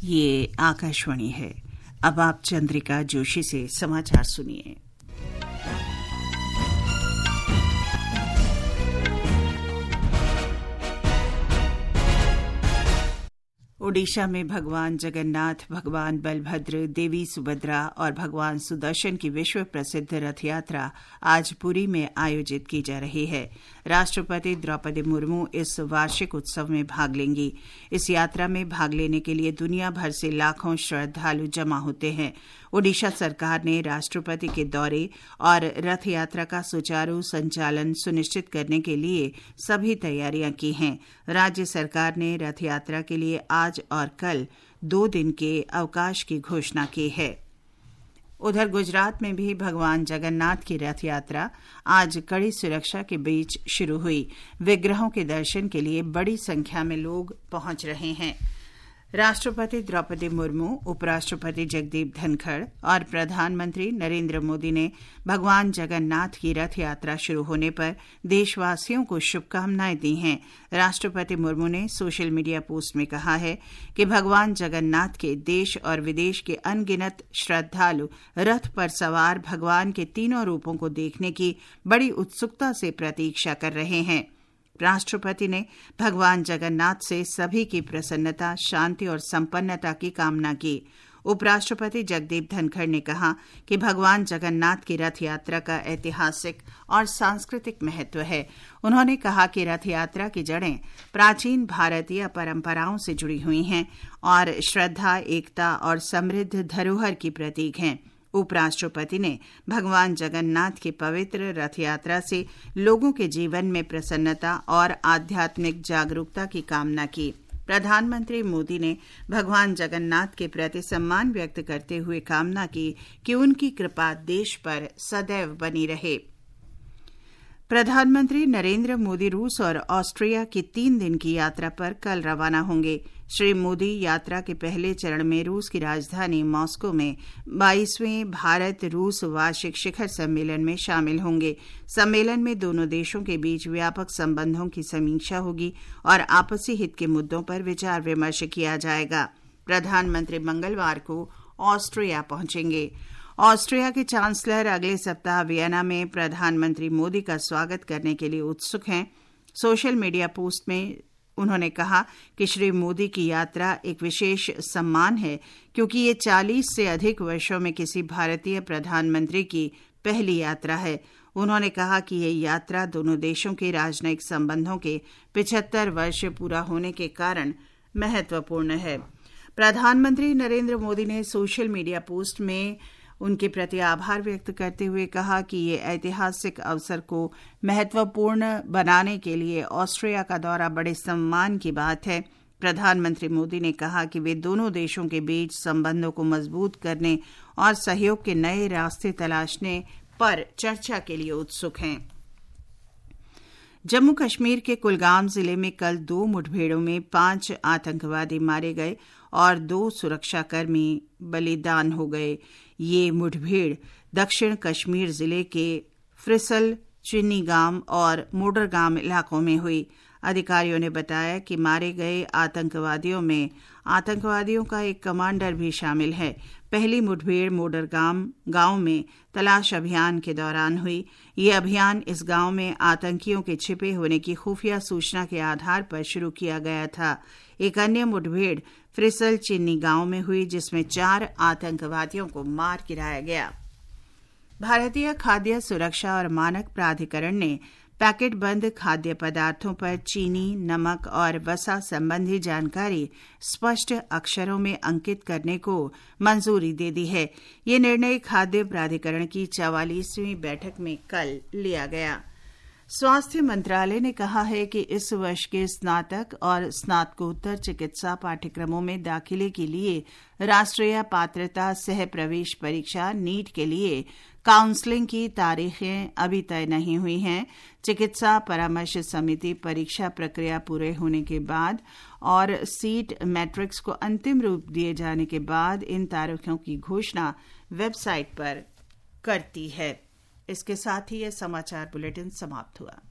ये आकाशवाणी है। अब आप चंद्रिका जोशी से समाचार सुनिए। ओडिशा में भगवान जगन्नाथ, भगवान बलभद्र, देवी सुभद्रा और भगवान सुदर्शन की विश्व प्रसिद्ध रथ यात्रा आज पुरी में आयोजित की जा रही है। राष्ट्रपति द्रौपदी मुर्मू इस वार्षिक उत्सव में भाग लेंगी। इस यात्रा में भाग लेने के लिए दुनिया भर से लाखों श्रद्धालु जमा होते हैं। ओडिशा सरकार ने राष्ट्रपति के दौरे और रथ यात्रा का सुचारू संचालन सुनिश्चित करने के लिए सभी तैयारियां की हैं। राज्य सरकार ने रथ यात्रा के लिए आज और कल 2 दिन के अवकाश की घोषणा की है। उधर गुजरात में भी भगवान जगन्नाथ की रथ यात्रा आज कड़ी सुरक्षा के बीच शुरू हुई। विग्रहों के दर्शन के लिए बड़ी संख्या में लोग पहुंच रहे हैं। राष्ट्रपति द्रौपदी मुर्मू, उपराष्ट्रपति जगदीप धनखड़ और प्रधानमंत्री नरेंद्र मोदी ने भगवान जगन्नाथ की रथ यात्रा शुरू होने पर देशवासियों को शुभकामनाएं दी हैं। राष्ट्रपति मुर्मू ने सोशल मीडिया पोस्ट में कहा है कि भगवान जगन्नाथ के देश और विदेश के अनगिनत श्रद्धालु रथ पर सवार भगवान के तीनों रूपों को देखने की बड़ी उत्सुकता से प्रतीक्षा कर रहे हैं। राष्ट्रपति ने भगवान जगन्नाथ से सभी की प्रसन्नता, शांति और संपन्नता की कामना की। उपराष्ट्रपति जगदीप धनखड़ ने कहा कि भगवान जगन्नाथ की रथ यात्रा का ऐतिहासिक और सांस्कृतिक महत्व है। उन्होंने कहा कि रथ यात्रा की जड़ें प्राचीन भारतीय परंपराओं से जुड़ी हुई हैं और श्रद्धा, एकता और समृद्ध धरोहर की प्रतीक हैं। उपराष्ट्रपति ने भगवान जगन्नाथ की पवित्र रथ यात्रा से लोगों के जीवन में प्रसन्नता और आध्यात्मिक जागरूकता की कामना की। प्रधानमंत्री मोदी ने भगवान जगन्नाथ के प्रति सम्मान व्यक्त करते हुए कामना की कि उनकी कृपा देश पर सदैव बनी रहे। प्रधानमंत्री नरेंद्र मोदी रूस और ऑस्ट्रिया की 3 दिन की यात्रा पर कल रवाना होंगे। श्री मोदी यात्रा के पहले चरण में रूस की राजधानी मॉस्को में 22वें भारत रूस वार्षिक शिखर सम्मेलन में शामिल होंगे। सम्मेलन में दोनों देशों के बीच व्यापक संबंधों की समीक्षा होगी और आपसी हित के मुद्दों पर विचार विमर्श किया जाएगा। प्रधानमंत्री मंगलवार को ऑस्ट्रिया पहुंचेंगे। ऑस्ट्रिया के चांसलर अगले सप्ताह वियना में प्रधानमंत्री मोदी का स्वागत करने के लिए उत्सुक हैं। सोशल मीडिया पोस्ट में उन्होंने कहा कि श्री मोदी की यात्रा एक विशेष सम्मान है क्योंकि ये 40 से अधिक वर्षों में किसी भारतीय प्रधानमंत्री की पहली यात्रा है। उन्होंने कहा कि ये यात्रा दोनों देशों के राजनयिक संबंधों के 75 वर्ष पूरा होने के कारण महत्वपूर्ण है। प्रधानमंत्री नरेंद्र मोदी ने सोशल मीडिया पोस्ट में उनके प्रति आभार व्यक्त करते हुए कहा कि ये ऐतिहासिक अवसर को महत्वपूर्ण बनाने के लिए ऑस्ट्रिया का दौरा बड़े सम्मान की बात है। प्रधानमंत्री मोदी ने कहा कि वे दोनों देशों के बीच संबंधों को मजबूत करने और सहयोग के नए रास्ते तलाशने पर चर्चा के लिए उत्सुक हैं। जम्मू कश्मीर के कुलगाम जिले में कल 2 मुठभेड़ों में 5 आतंकवादी मारे गए और 2 सुरक्षाकर्मी बलिदान हो गए। ये मुठभेड़ दक्षिण कश्मीर जिले के फ्रिसल, चिन्नीगाम और मोडरगाम इलाकों में हुई। अधिकारियों ने बताया कि मारे गए आतंकवादियों में आतंकवादियों का एक कमांडर भी शामिल है। पहली मुठभेड़ मोडरगाम गांव में तलाश अभियान के दौरान हुई। ये अभियान इस गांव में आतंकियों के छिपे होने की खुफिया सूचना के आधार पर शुरू किया गया था। एक अन्य मुठभेड़ फ्रिसल चिन्नी गांव में हुई जिसमें 4 आतंकवादियों को मार गिराया गया। भारतीय खाद्य सुरक्षा और मानक प्राधिकरण ने पैकेट बंद खाद्य पदार्थों पर चीनी, नमक और वसा संबंधी जानकारी स्पष्ट अक्षरों में अंकित करने को मंजूरी दे दी है। ये निर्णय खाद्य प्राधिकरण की 44वीं बैठक में कल लिया गया। स्वास्थ्य मंत्रालय ने कहा है कि इस वर्ष के स्नातक और स्नातकोत्तर चिकित्सा पाठ्यक्रमों में दाखिले के लिए राष्ट्रीय पात्रता सह प्रवेश परीक्षा नीट के लिए काउंसलिंग की तारीखें अभी तय नहीं हुई हैं। चिकित्सा परामर्श समिति परीक्षा प्रक्रिया पूरे होने के बाद और सीट मैट्रिक्स को अंतिम रूप दिए जाने के बाद इन तारीखों की घोषणा वेबसाइट पर करती है। इसके साथ ही यह समाचार बुलेटिन समाप्त हुआ।